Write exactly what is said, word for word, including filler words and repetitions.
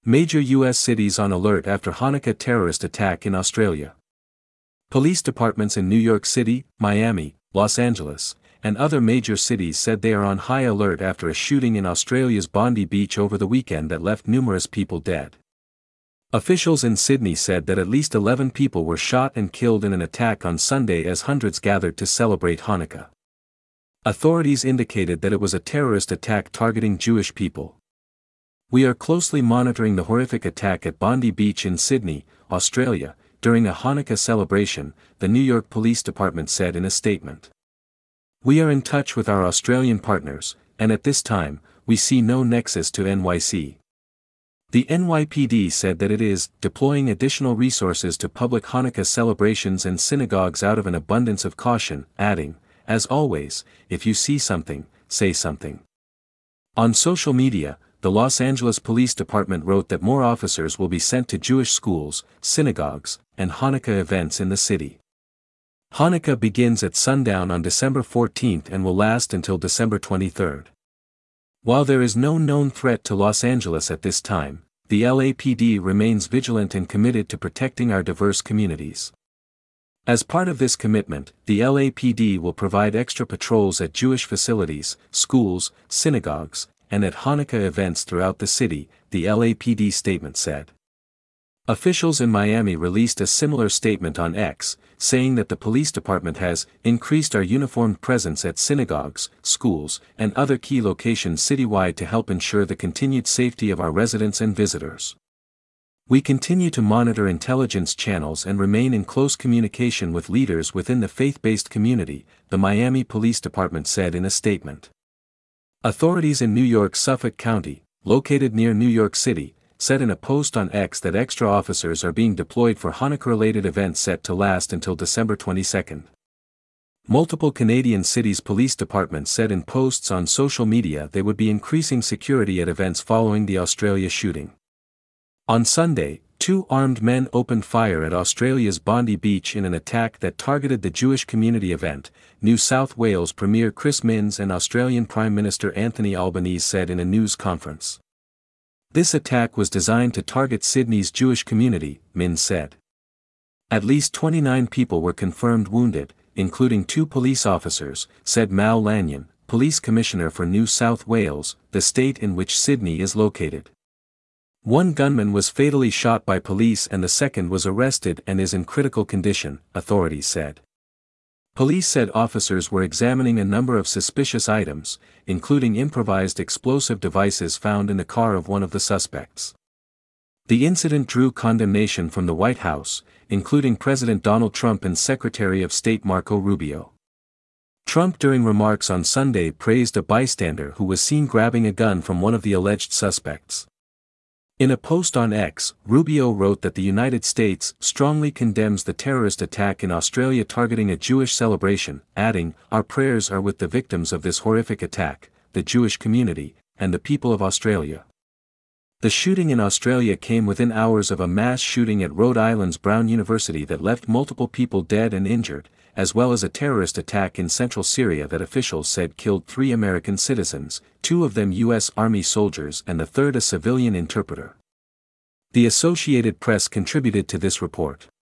Major U S cities on alert after Hanukkah terrorist attack in Australia. Police departments in New York City, Miami, Los Angeles, and other major cities said they are on high alert after a shooting in Australia's Bondi Beach over the weekend that left numerous people dead. Officials in Sydney said that at least eleven people were shot and killed in an attack on Sunday as hundreds gathered to celebrate Hanukkah. Authorities indicated that it was a terrorist attack targeting Jewish people. "We are closely monitoring the horrific attack at Bondi Beach in Sydney, Australia, during a Hanukkah celebration," the New York Police Department said in a statement. "We are in touch with our Australian partners, and at this time, we see no nexus to N Y C. The N Y P D said that it is deploying additional resources to public Hanukkah celebrations and synagogues out of an abundance of caution, adding, "As always, if you see something, say something." On social media, the Los Angeles Police Department wrote that more officers will be sent to Jewish schools, synagogues, and Hanukkah events in the city. Hanukkah begins at sundown on December fourteenth and will last until December twenty-third. While there is no known threat to Los Angeles at this time, the L A P D remains vigilant and committed to protecting our diverse communities. As part of this commitment, the L A P D will provide extra patrols at Jewish facilities, schools, synagogues, and at Hanukkah events throughout the city, the L A P D statement said. Officials in Miami released a similar statement on X, saying that the police department has increased our uniformed presence at synagogues, schools, and other key locations citywide to help ensure the continued safety of our residents and visitors. "We continue to monitor intelligence channels and remain in close communication with leaders within the faith-based community," the Miami Police Department said in a statement. Authorities in New York's Suffolk County, located near New York City, said in a post on X that extra officers are being deployed for Hanukkah-related events set to last until December twenty-second. Multiple Canadian cities' police departments said in posts on social media they would be increasing security at events following the Australia shooting. On Sunday, two armed men opened fire at Australia's Bondi Beach in an attack that targeted the Jewish community event, New South Wales Premier Chris Minns and Australian Prime Minister Anthony Albanese said in a news conference. "This attack was designed to target Sydney's Jewish community," Minns said. At least twenty-nine people were confirmed wounded, including two police officers, said Mal Lanyon, Police Commissioner for New South Wales, the state in which Sydney is located. One gunman was fatally shot by police and the second was arrested and is in critical condition, authorities said. Police said officers were examining a number of suspicious items, including improvised explosive devices found in the car of one of the suspects. The incident drew condemnation from the White House, including President Donald Trump and Secretary of State Marco Rubio. Trump during remarks on Sunday praised a bystander who was seen grabbing a gun from one of the alleged suspects. In a post on X, Rubio wrote that the United States strongly condemns the terrorist attack in Australia targeting a Jewish celebration, adding, "Our prayers are with the victims of this horrific attack, the Jewish community, and the people of Australia." The shooting in Australia came within hours of a mass shooting at Rhode Island's Brown University that left multiple people dead and injured, as well as a terrorist attack in central Syria that officials said killed three American citizens, two of them U S Army soldiers and the third a civilian interpreter. The Associated Press contributed to this report.